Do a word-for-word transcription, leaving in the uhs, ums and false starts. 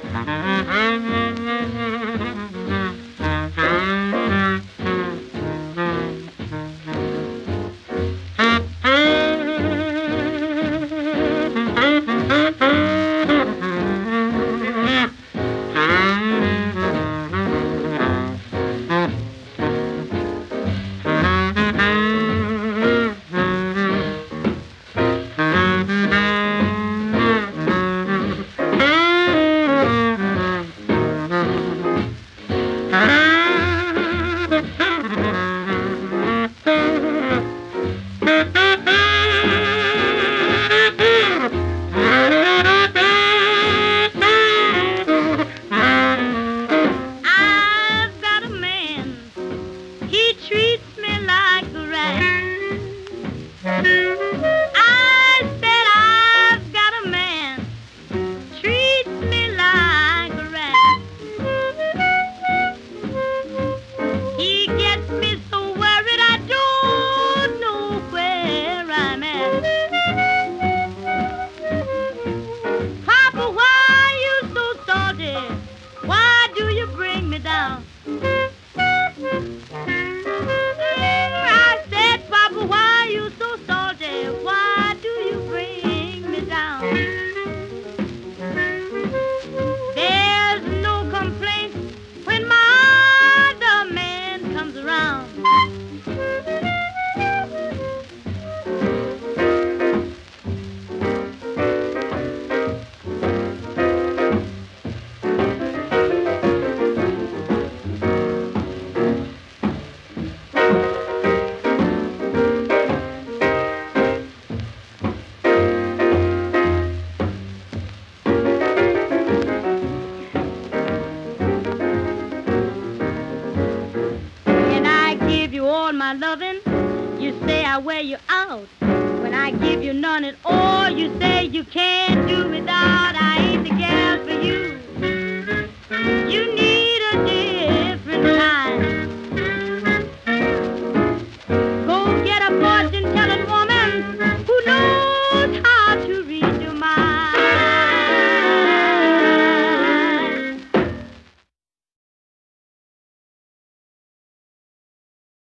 I've got a man, he treats me like a rat. I said I've got a man, treats me like a rat. He gets me so worried I don't know where I'm at. Papa, why you so salty? Why do you bring me down? I said, Papa, why you so salty? Why do you bring me down? There's no complaint when my other man comes around. And I give you all my loving, you say I wear you out. When I give you none at all, you say you can't do without.